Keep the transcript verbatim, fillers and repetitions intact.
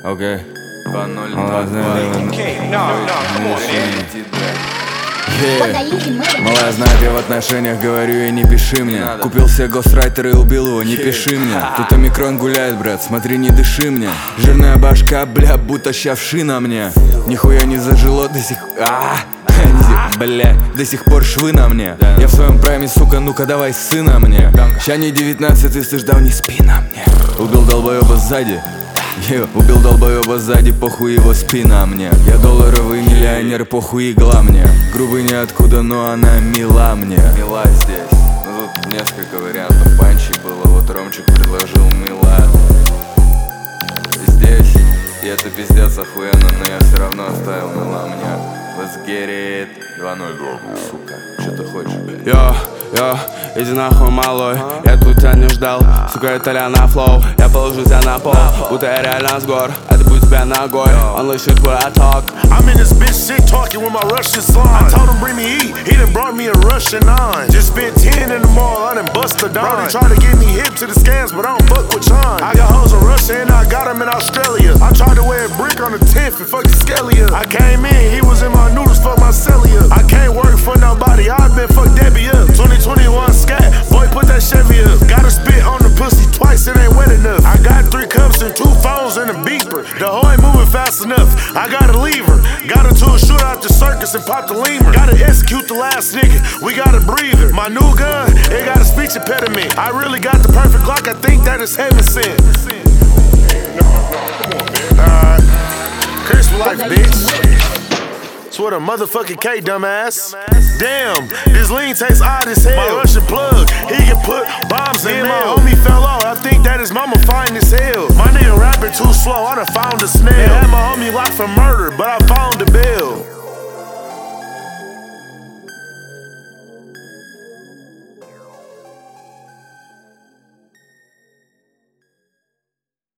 Окей. два ноль два два. Малая знает, я в отношениях говорю, и не пиши мне. Купил себе гострайтер и убил его, не пиши мне. Тут омикрон гуляет, брат, смотри, не дыши мне. Жирная башка, бля, будто щавши на мне. Нихуя не зажило до сих... А, бля, до сих пор швы на мне. Я в своем прайме, сука, ну-ка давай сына мне. Ща не девятнадцать, ты ждал, не спи на мне. Убил долбоеба сзади. Я убил долбоеба сзади, похуй его спина мне. Я долларовый миллионер, похуй игла мне. Грубый ниоткуда, но она мила мне. Мила здесь. Ну тут несколько вариантов панчи было. Вот Ромчик предложил мила здесь. И это пиздец охуенно, но я все равно оставил мила мне. Let's get it. два ноль два. Сука, что ты хочешь, блядь? Йо, йо, иди нахуй, малой. Я тут тебя не ждал, сука, итальяна флоу. Я положу тебя на пол, будто я реально с гор. А ты будь тебя ногой, он лышит, where I talk. I'm in this bitch shit talking with my Russian slime. I told him bring me eat, he done brought me a Russian nine. Just spent ten in the mall, I done bust a dime. Brody try to get me hip to the scams, but I don't fuck with Chime. I got hoes in Russia and I got them in Australia. I tried to wear a brick on the tenth and fuck the skelly up. I came in, he was in my noodles, fuck my celly up. I can't work for nobody, I been fuck Debbie up. twenty twenty-one scat, boy put that Chevy up. Gotta spit on the pussy twice, it ain't wet enough. I got three cups and two phones and a beeper. The hoe ain't moving fast enough, I gotta leave her. Got her to a shootout at the circus and pop the lemur. Gotta execute the last nigga, we got a breather. My new gun, it got a speech impediment. I really got the perfect Glock, I think that is heaven sent. Alright, curse for life, bitch. Swear to motherfucking K, dumbass. Damn, this lean tastes odd as hell. My Russian plug, he can put bombs in. My homie fell off, I think that his mama fine as hell. My nigga rapping too slow, I done found a snail. Had my homie locked for murder, but I found the bill.